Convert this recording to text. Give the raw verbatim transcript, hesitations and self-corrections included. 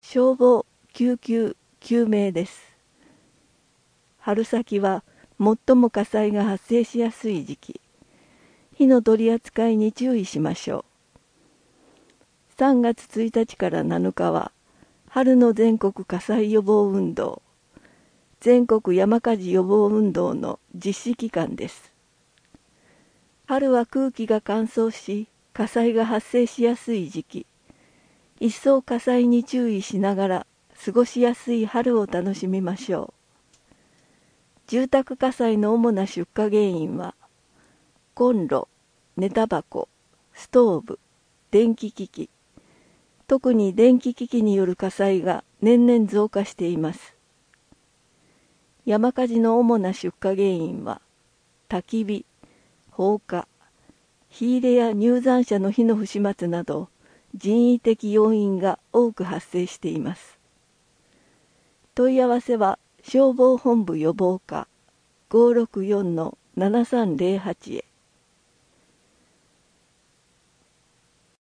消防・救急・救命です。春先は最も火災が発生しやすい時期。火の取り扱いに注意しましょう。さんがつついたちからなのかは、春の全国火災予防運動、全国山火事予防運動の実施期間です。春は空気が乾燥し、火災が発生しやすい時期。一層火災に注意しながら、過ごしやすい春を楽しみましょう。住宅火災の主な出火原因は、コンロ、寝タバコ、ストーブ、電気機器。特に電気機器による火災が年々増加しています。山火事の主な出火原因は、焚き火、放火、火入れや入山者の火の不始末など、人為的要因が多く発生しています。問い合わせは消防本部予防課 ごーろくよんのななさんぜろはち へ。